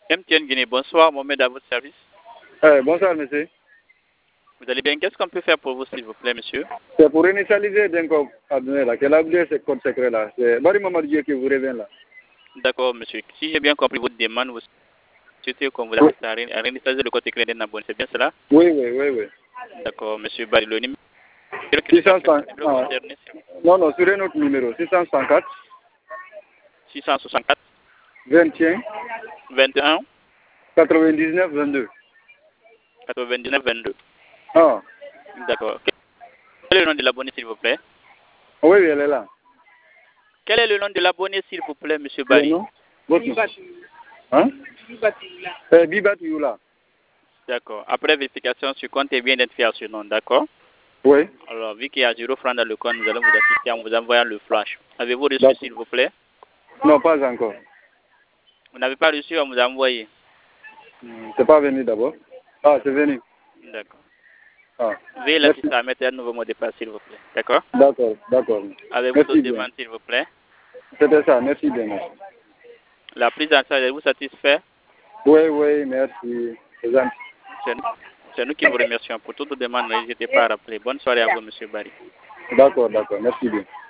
MTN Guinée, bonsoir, Mohamed à votre service. Bonsoir, monsieur. Vous allez bien? Qu'est-ce qu'on peut faire pour vous, s'il vous plaît, monsieur? C'est pour initialiser d'un code là, qu'elle a oublié ce code secret là. C'est Barry Mamadou qui vous revient là. D'accord, monsieur. Si j'ai bien compris votre demande, vous souhaitez qu'on vous assiste à réinitialiser le code secret d'un abonné, c'est bien cela? Oui. D'accord, monsieur Barry, le numéro 650. concerné, Non, sur un autre numéro, 664 664 21 21 99 22. 99 22. Ah. D'accord. Quel est le nom de l'abonné, s'il vous plaît? Oui, elle est là. Quel est le nom de l'abonné, s'il vous plaît, monsieur Barry? Votre nom? Hein? Bibat Youla. D'accord. Après vérification sur compte est bien identifié à ce nom, d'accord? Oui. Alors, vu qu'il y a 0 francs dans le compte, nous allons vous assister en vous envoyant le flash. Avez-vous reçu, s'il vous plaît? Non, pas encore. Vous n'avez pas reçu, on vous a envoyé. C'est pas venu d'abord. Ah, c'est venu. D'accord. Ah. Veuillez l'assister à mettre un nouveau mot de passe, s'il vous plaît. D'accord? D'accord. Avez-vous d'autres demandes, s'il vous plaît? C'était ça, merci bien. La prise en charge, vous satisfait? Oui, merci. C'est nous qui vous remercions. Pour toute demande, n'hésitez pas à rappeler. Bonne soirée à vous, monsieur Barry. D'accord, merci bien.